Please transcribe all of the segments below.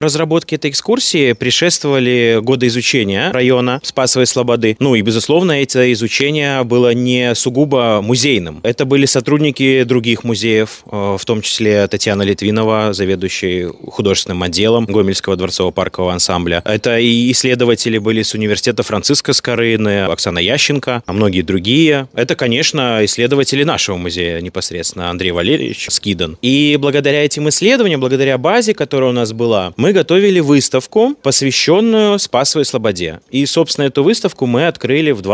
Разработке этой экскурсии предшествовали годы изучения района Спасовой Слободы. Ну и, безусловно, это изучение было не сугубо музейным. Это были сотрудники других музеев, в том числе Татьяна Литвинова, заведующая художественным отделом Гомельского дворцово-паркового ансамбля. Это и исследователи были с университета Франциска Скорыны, Оксана Ященко, а многие другие. Это, конечно, исследователи нашего музея непосредственно, Андрей Валерьевич Скидан. И благодаря этим исследованиям, благодаря базе, которая у нас была, мы готовили выставку, посвященную Спасовой Слободе. И, собственно, эту выставку мы открыли в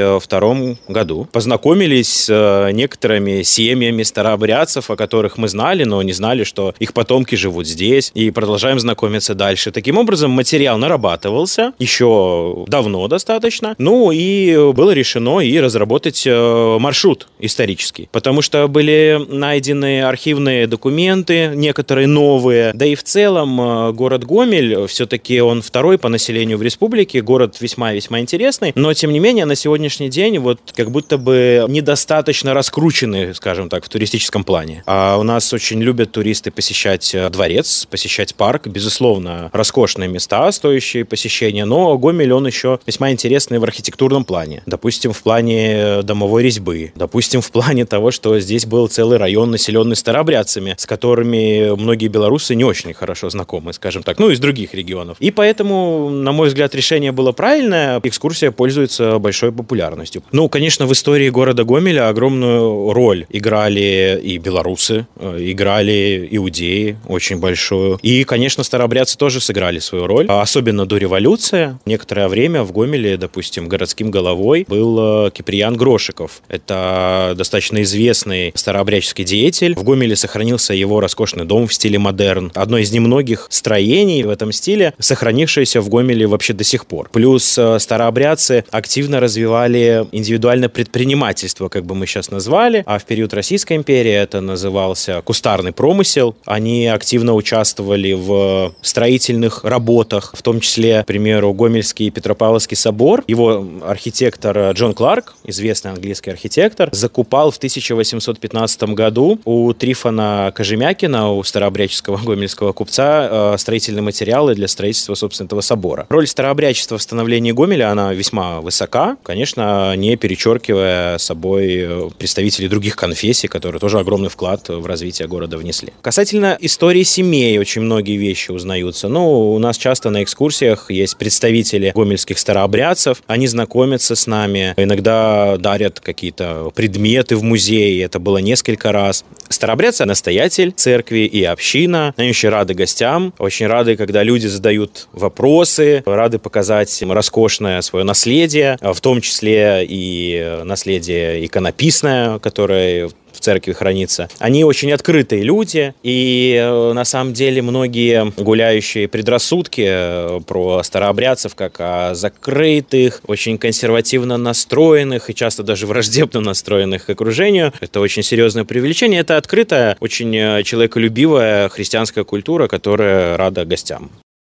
2022 году. Познакомились с некоторыми семьями старообрядцев, о которых мы знали, но не знали, что их потомки живут здесь, и продолжаем знакомиться дальше. Таким образом, материал нарабатывался еще давно достаточно. Ну и было решено и разработать маршрут исторический, потому что были найдены архивные документы, некоторые новые, да и в целом город Гомель, все-таки он второй по населению в республике, город весьма-весьма интересный, но тем не менее на сегодняшний день вот как будто бы недостаточно раскручены, скажем так, в туристическом плане. А у нас очень любят туристы посещать дворец, посещать парк, безусловно, роскошные места, стоящие посещения, но Гомель, он еще весьма интересный в архитектурном плане. Допустим, в плане домовой резьбы, допустим, в плане того, что здесь был целый район, населенный старообрядцами, с которыми многие белорусы не очень хорошо знакомы, скажем так, ну, из других регионов. И поэтому, на мой взгляд, решение было правильное. Экскурсия пользуется большой популярностью. Ну, конечно, в истории города Гомеля огромную роль играли и белорусы, играли иудеи очень большую. И, конечно, старообрядцы тоже сыграли свою роль, особенно до революции. Некоторое время в Гомеле, допустим, городским головой был Киприян Грошиков. Это достаточно известный старообрядческий деятель. В Гомеле сохранился его роскошный дом в стиле модерн. Одно из немногих строений в этом стиле, сохранившееся в Гомеле вообще до сих пор. Плюс старообрядцы активно развивали индивидуальное предпринимательство, как бы мы сейчас назвали, а в период Российской империи это назывался кустарный промысел. Они активно участвовали в строительных работах, в том числе, к примеру, Гомельский Петропавловский собор. Его архитектор Джон Кларк, известный английский архитектор, закупал в 1815 году у Трифона Кожемякина, у старообрядческого гомельского купца, строительные материалы для строительства, собственно, этого собора. Роль старообрядчества в становлении Гомеля, она весьма высока, конечно, не перечеркивая собой представителей других конфессий, которые тоже огромный вклад в развитие города внесли. Касательно истории семей, очень многие вещи узнаются. Ну, у нас часто на экскурсиях есть представители гомельских старообрядцев, они знакомятся с нами, иногда дарят какие-то предметы в музее, это было несколько раз. Старообрядцы — настоятель церкви и община, они очень рады гостям, очень рады, когда люди задают вопросы, рады показать им роскошное свое наследие, в том числе и наследие иконописное, которое в церкви хранится. Они очень открытые люди, и на самом деле многие гуляющие предрассудки про старообрядцев как о закрытых, очень консервативно настроенных и часто даже враждебно настроенных к окружению, это очень серьезное преувеличение. Это открытая, очень человеколюбивая христианская культура, которая рада гостям.